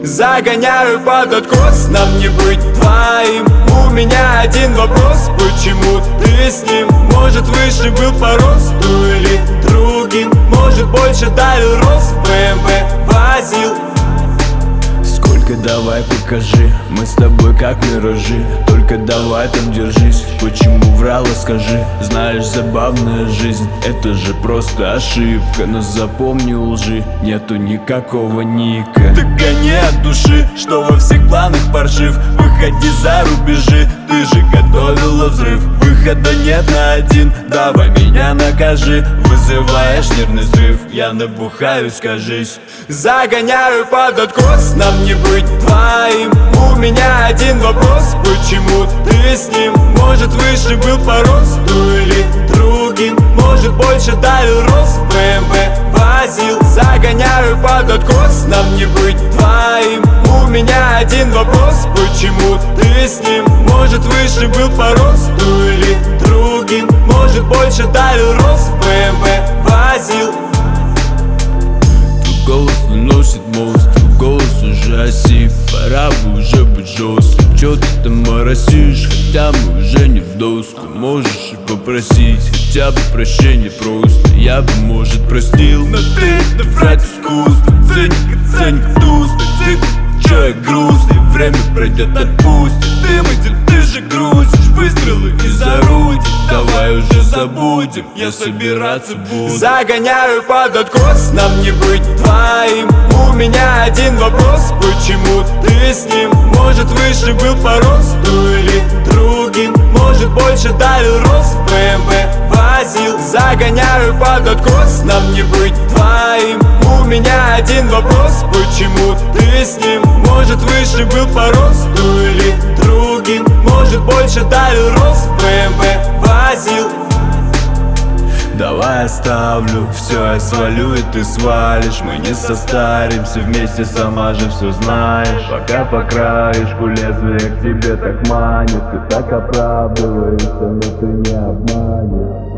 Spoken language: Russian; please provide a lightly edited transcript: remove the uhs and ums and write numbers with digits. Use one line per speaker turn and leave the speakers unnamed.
Загоняю под откос, нам не быть твоим. У меня один вопрос, почему ты с ним? Может, выше был по росту или другим? Может, больше дали рост, в БМВ возил.
Сколько, давай покажи, мы с тобой как миражи. Только давай там держись, почему врала, скажи. Знаешь, забавная жизнь, это же просто ошибка. Но запомни, у лжи нету никакого ника.
Так гони от души, что во всех планах паршив. Выходи за рубежи, ты же готовила взрыв. Выхода нет на один, давай меня накажи. Вызываешь нервный срыв, я набухаюсь, кажись. Загоняю под откос, нам не быть твоим. У меня один вопрос, почему ты с ним? Может, выше был по росту или другим? Может, больше дали рост, в БМВ возил. Загоняю под откос, нам не быть твоим. У меня один вопрос, почему ты с ним? Может, выше был по росту или другим? Может, больше дали рост, в БМВ возил.
Твой голос выносит мост, твой голос уже осип. Пора бы уже быть жестким. Чё ты там моросишь, хотя мы уже не в доску. Можешь и попросить хотя бы прощения просто. Я бы, может, простил, но ты это врать искусство. Циник и циник туст, человек грустный. Время пройдет, отпустит. Ты же грустишь, выстрелы из орудий. Давай уже забудем, я собираться буду.
Загоняю под откос, нам не быть твоим. У меня один вопрос, почему ты с ним? Может, выше был по росту или другим? Может, больше дали рост, в БМВ возил. Загоняю под откос, нам не быть твоим. У меня один вопрос, почему ты с ним? Может, выше был по росту или другим? Может, больше дали рост, в БМВ возил.
Давай оставлю, все я свалю и ты свалишь. Мы не состаримся вместе, сама же все знаешь. Пока по краешку лезвие к тебе так манит. Ты так оправдываешься, но ты не обманешь.